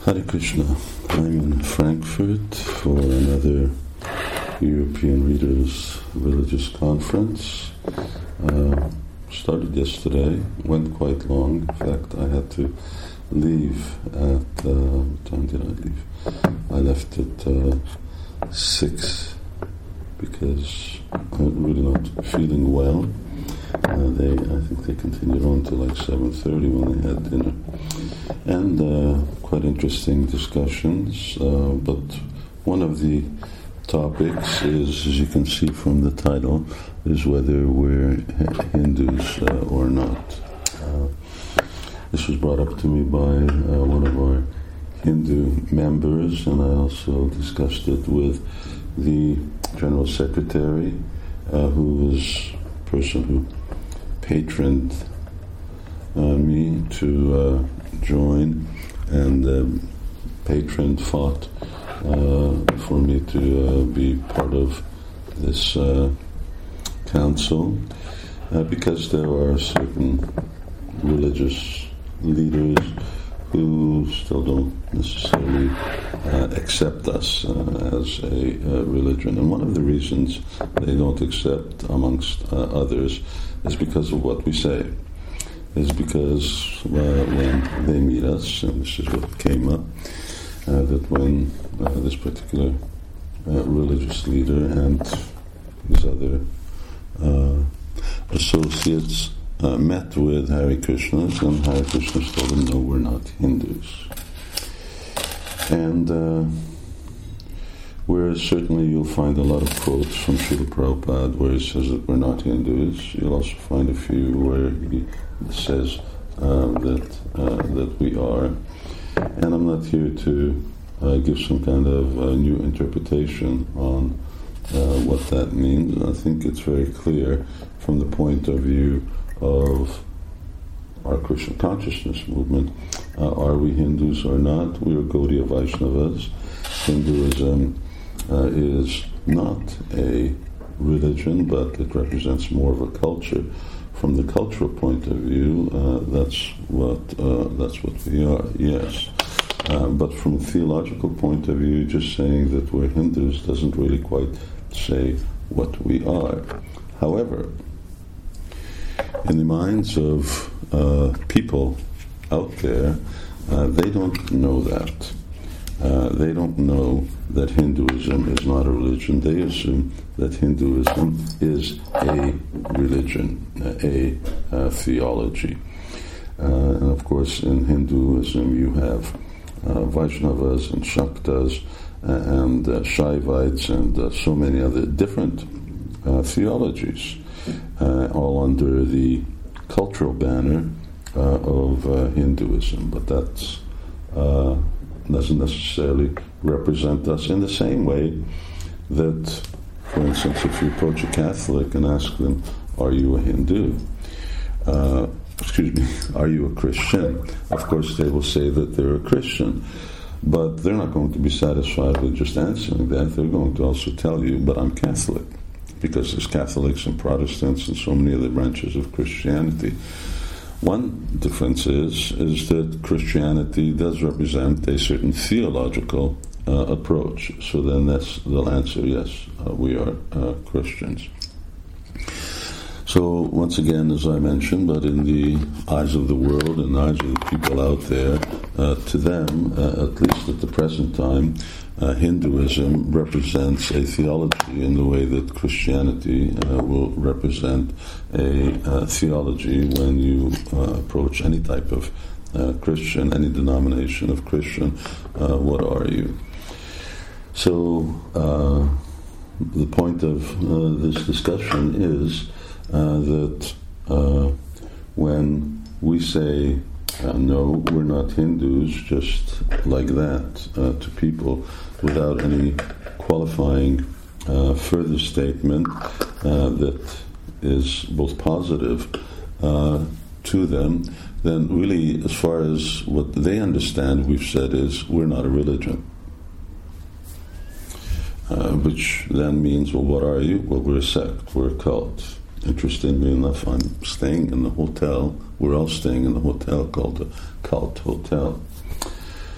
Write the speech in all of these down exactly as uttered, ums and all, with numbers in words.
Hare Krishna. I'm in Frankfurt for another European Readers Religious Conference. Uh, started yesterday, went quite long. In fact, I had to leave at, uh, what time did I leave? I left at uh, six because I'm really not feeling well. Uh, they, I think they continued on to like seven thirty when they had dinner. And uh, quite interesting discussions, uh, but one of the topics is, as you can see from the title, is whether we're Hindus uh, or not. Uh, this was brought up to me by uh, one of our Hindu members, and I also discussed it with the General Secretary, uh, who was a person who patroned uh, me to uh, join, and um, patron fought uh, for me to uh, be part of this uh, council, uh, because there are certain religious leaders who still don't necessarily uh, accept us uh, as a uh, religion. And one of the reasons they don't accept, amongst uh, others, is because of what we say. Is because uh, when they meet us, and this is what came up, uh, that when uh, this particular uh, religious leader and his other uh, associates Uh, met with Hare Krishnas, and Hare Krishnas told them, no, we're not Hindus. And uh, whereas certainly you'll find a lot of quotes from Srila Prabhupada where he says that we're not Hindus, you'll also find a few where he says uh, that uh, that we are. And I'm not here to uh, give some kind of uh, new interpretation on uh, what that means. I think it's very clear from the point of view of our Krishna consciousness movement. Uh, are we Hindus or not? We are Gaudiya Vaishnavas. Hinduism uh, is not a religion, but it represents more of a culture. From the cultural point of view, uh, that's what uh, that's what we are. Yes, uh, but from a theological point of view, just saying that we're Hindus doesn't really quite say what we are. However, in the minds of uh, people out there, uh, they don't know that. Uh, they don't know that Hinduism is not a religion. They assume that Hinduism is a religion, a, a theology. Uh, and of course, in Hinduism, you have uh, Vaishnavas and Shaktas uh, and uh, Shaivites and uh, so many other different uh, theologies. Uh, all under the cultural banner uh, of uh, Hinduism, but that uh, doesn't necessarily represent us in the same way that, for instance, if you approach a Catholic and ask them, are you a Hindu? Uh, excuse me, are you a Christian? Of course they will say that they're a Christian, but they're not going to be satisfied with just answering that. They're going to also tell you, but I'm Catholic, because there's Catholics and Protestants and so many other branches of Christianity. One difference is is that Christianity does represent a certain theological uh, approach. So then that's, they'll answer, yes, uh, we are uh, Christians. So once again, as I mentioned, but in the eyes of the world and the eyes of the people out there, uh, to them, uh, at least at the present time, Uh, Hinduism represents a theology in the way that Christianity uh, will represent a uh, theology when you uh, approach any type of uh, Christian, any denomination of Christian. Uh, what are you? So uh, the point of uh, this discussion is uh, that uh, when we say Uh, no, we're not Hindus, just like that, uh, to people, without any qualifying uh, further statement uh, that is both positive uh, to them, then really, as far as what they understand, we've said is, we're not a religion. Uh, which then means, well, what are you? Well, we're a sect, we're a cult. Interestingly enough, I'm staying in the hotel. We're all staying in the hotel called the Cult Hotel. Uh,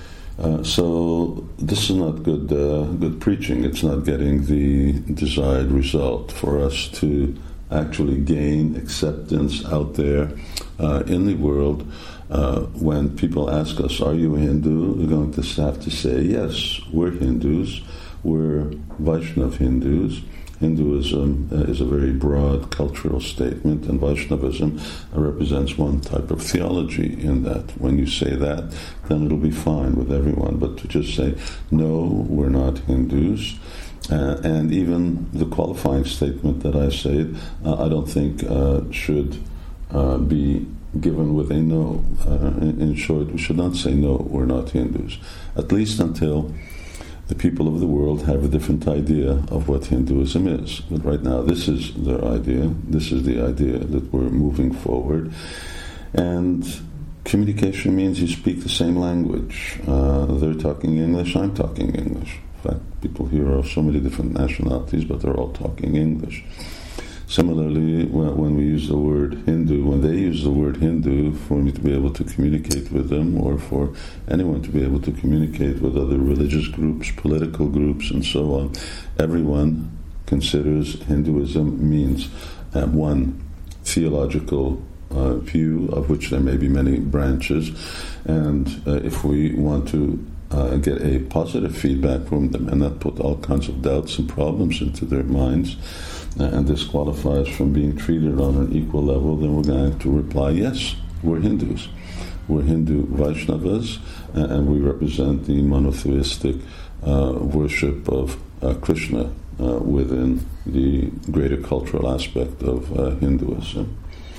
Uh, so this is not good uh, good preaching. It's not getting the desired result for us to actually gain acceptance out there uh, in the world. Uh, when people ask us, are you a Hindu? We're going to have to say, yes, we're Hindus. We're Vaishnav Hindus. Hinduism uh, is a very broad cultural statement, and Vaishnavism uh, represents one type of theology in that. When you say that, then it'll be fine with everyone. But to just say, no, we're not Hindus, uh, and even the qualifying statement that I say, uh, I don't think uh, should uh, be given with a no. Uh, in, in short, we should not say, no, we're not Hindus, at least until the people of the world have a different idea of what Hinduism is. But right now, this is their idea. This is the idea that we're moving forward. And communication means you speak the same language. Uh, they're talking English, I'm talking English. In fact, people here are so many different nationalities, but they're all talking English. Similarly, when we use the word Hindu, when they use the word Hindu, for me to be able to communicate with them, or for anyone to be able to communicate with other religious groups, political groups, and so on, everyone considers Hinduism means uh, one theological uh, view, of which there may be many branches, and uh, if we want to uh, get a positive feedback from them and not put all kinds of doubts and problems into their minds, and disqualifies from being treated on an equal level, then we're going to reply, yes, we're Hindus. We're Hindu Vaishnavas, and we represent the monotheistic uh, worship of uh, Krishna uh, within the greater cultural aspect of uh, Hinduism.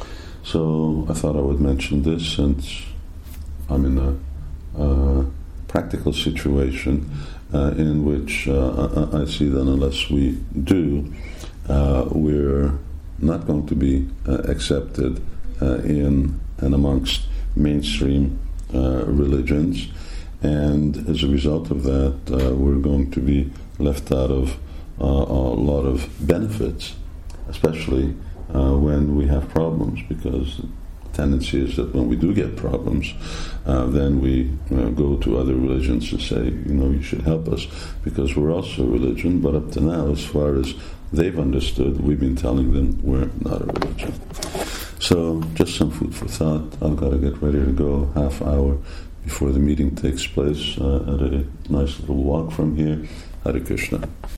So I thought I would mention this, since I'm in a uh, practical situation uh, in which uh, I, I see that unless we do, Uh, we're not going to be uh, accepted uh, in and amongst mainstream uh, religions, and as a result of that, uh, we're going to be left out of uh, a lot of benefits, especially uh, when we have problems, because the tendency is that when we do get problems, uh, then we uh, go to other religions and say, you know, you should help us, because we're also a religion. But up to now, as far as they've understood, we've been telling them we're not a religion. So, just some food for thought. I've got to get ready to go half hour before the meeting takes place uh, at a nice little walk from here. Hare Krishna.